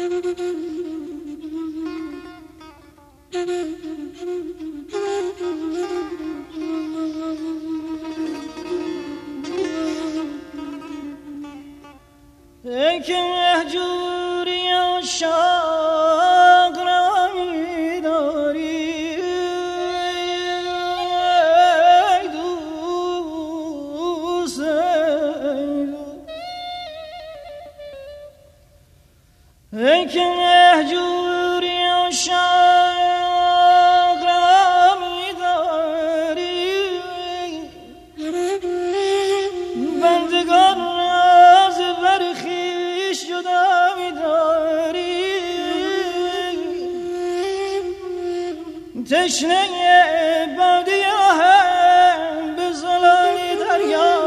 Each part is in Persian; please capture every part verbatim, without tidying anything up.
ای که مهجوری عاشق را می‌داری، ای دوست، ای که مهجوری عاشق را می‌داری، بندگان از برخیش جدا می‌داری، تشنه بادی هم به زلال دریا،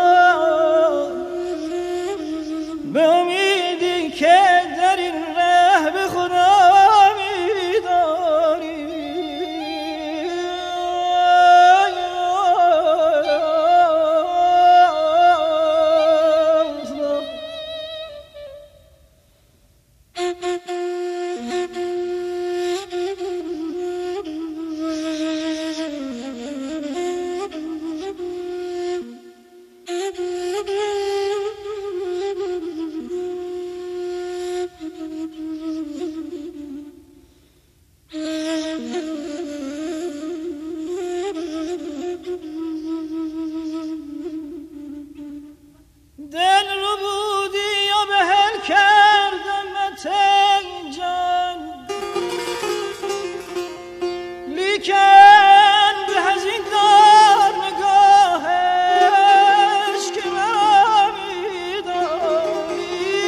به امیدی که در این ره به خدا می‌داری. دل رو بودی و به هل کردمت ای جان، لیکن به از این دار نگاهش که مرا می‌داری.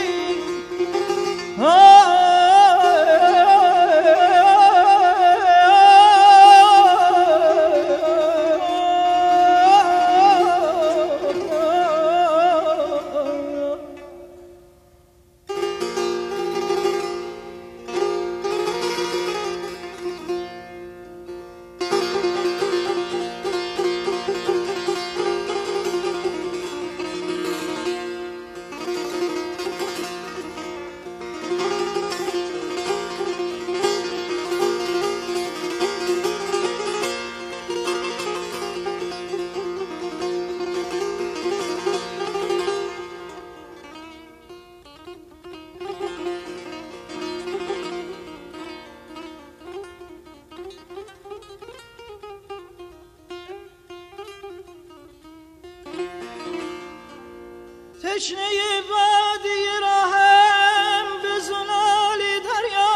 تشنه وادی راهم به زلال دریا،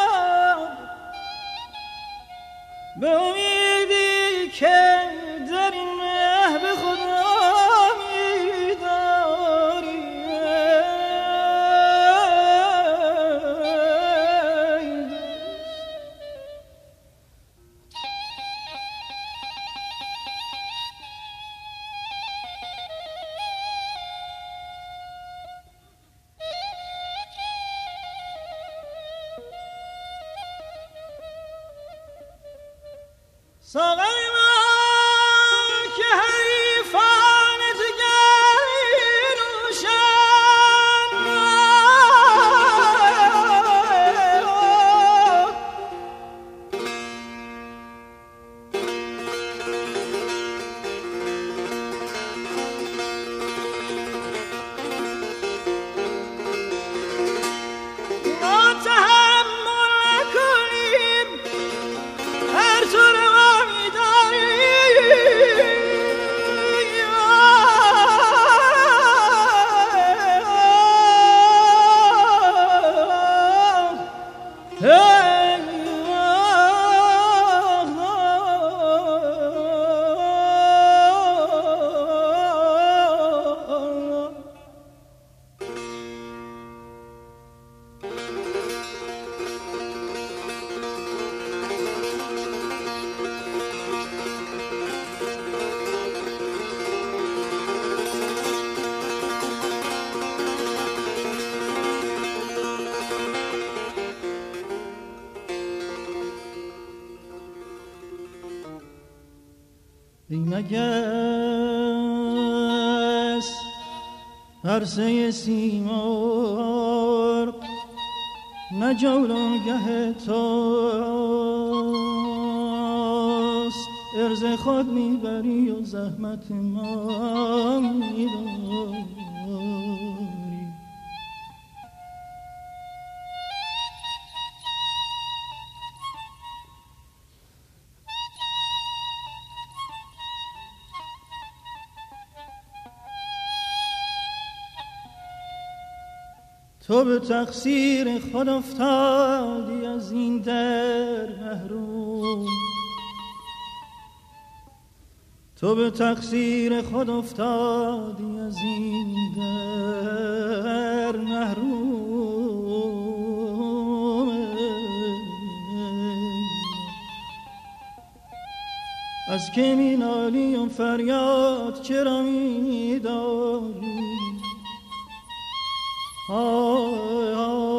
به امیدی که در این ره به خدا می‌داری. ساقی من که حریفان دگری نوشن، ما تحمل نکنیم هر طور ای مگس عرصه سیمرغ نه جولانگه توست، ارز خود میبری و زحمت ما میبری. تو به تقصیر خود افتادی از این در محروم، تو به تقصیر خود افتادی از این در محروم. از که می نالی و فریاد چرا می داری؟ آه آه